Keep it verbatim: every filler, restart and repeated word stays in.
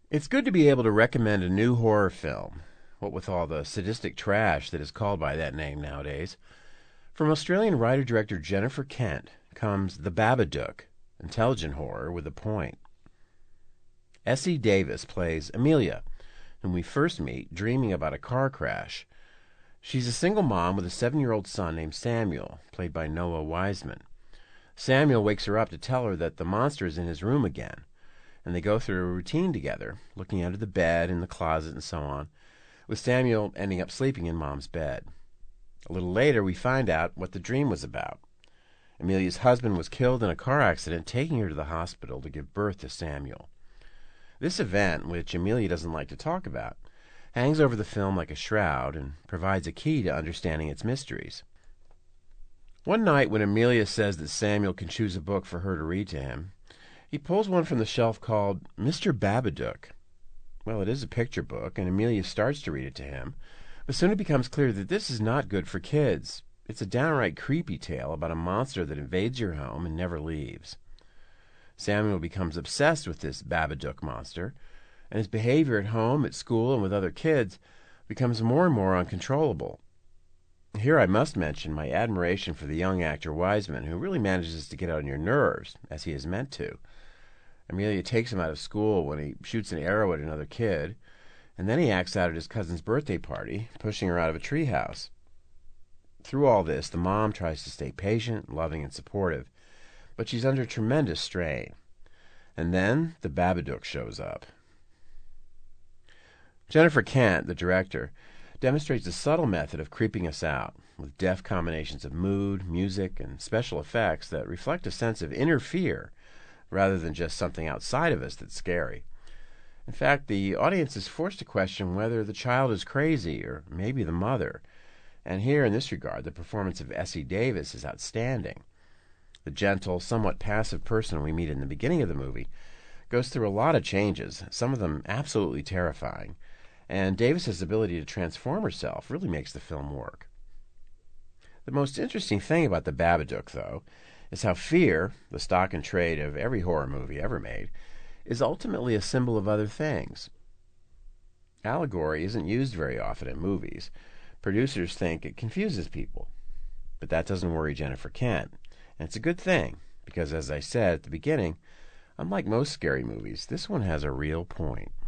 It's good to be able to recommend a new horror film, what with all the sadistic trash that is called by that name nowadays. From Australian writer-director Jennifer Kent comes The Babadook, intelligent horror with a point. Essie Davis plays Amelia, whom we first meet dreaming about a car crash. She's a single mom with a seven-year-old son named Samuel, played by Noah Wiseman. Samuel wakes her up to tell her that the monster is in his room again, and they go through a routine together, looking under the bed, in the closet, and so on, with Samuel ending up sleeping in Mom's bed. A little later, we find out what the dream was about. Amelia's husband was killed in a car accident, taking her to the hospital to give birth to Samuel. This event, which Amelia doesn't like to talk about, hangs over the film like a shroud and provides a key to understanding its mysteries. One night when Amelia says that Samuel can choose a book for her to read to him, he pulls one from the shelf called Mister Babadook. Well, it is a picture book, and Amelia starts to read it to him, but soon it becomes clear that this is not good for kids. It's a downright creepy tale about a monster that invades your home and never leaves. Samuel becomes obsessed with this Babadook monster, and his behavior at home, at school, and with other kids becomes more and more uncontrollable. Here I must mention my admiration for the young actor Wiseman, who really manages to get on your nerves, as he is meant to. Amelia takes him out of school when he shoots an arrow at another kid, and then he acts out at his cousin's birthday party, pushing her out of a treehouse. Through all this, the mom tries to stay patient, loving, and supportive, but she's under tremendous strain. And then the Babadook shows up. Jennifer Kent, the director, demonstrates a subtle method of creeping us out, with deft combinations of mood, music, and special effects that reflect a sense of inner fear, rather than just something outside of us that's scary. In fact, the audience is forced to question whether the child is crazy, or maybe the mother. And here, in this regard, the performance of Essie Davis is outstanding. The gentle, somewhat passive person we meet in the beginning of the movie goes through a lot of changes, some of them absolutely terrifying, and Davis's ability to transform herself really makes the film work. The most interesting thing about The Babadook, though, is how fear, the stock and trade of every horror movie ever made, is ultimately a symbol of other things. Allegory isn't used very often in movies. Producers think it confuses people. But that doesn't worry Jennifer Kent, and it's a good thing, because as I said at the beginning, unlike most scary movies, this one has a real point.